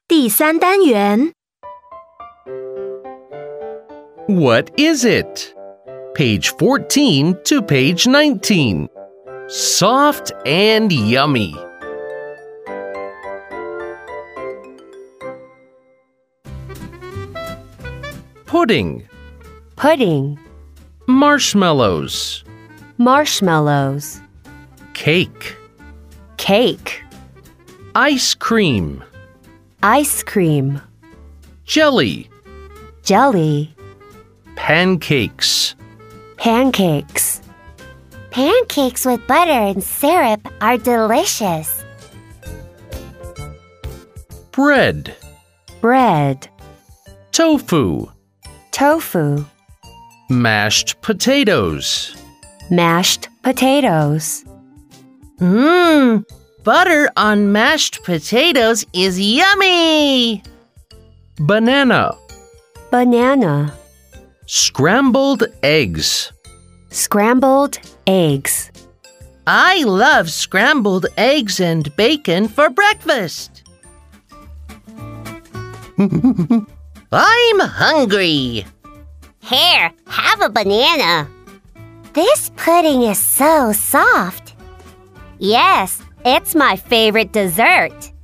第3单元 What is it? Page 14 to page 19. Soft and yummy. Pudding. Pudding. Marshmallows. Marshmallows. Cake. Cake. Ice cream. Ice cream. Jelly. Jelly. Pancakes. Pancakes. Pancakes with butter and syrup are delicious. Bread. Bread. Tofu. Tofu. Mashed potatoes. Mashed potatoes. Butter on mashed potatoes is yummy! Banana. Banana. Scrambled eggs. Scrambled eggs. I love scrambled eggs and bacon for breakfast. I'm hungry. Here, have a banana. This pudding is so soft. Yes, it's my favorite dessert.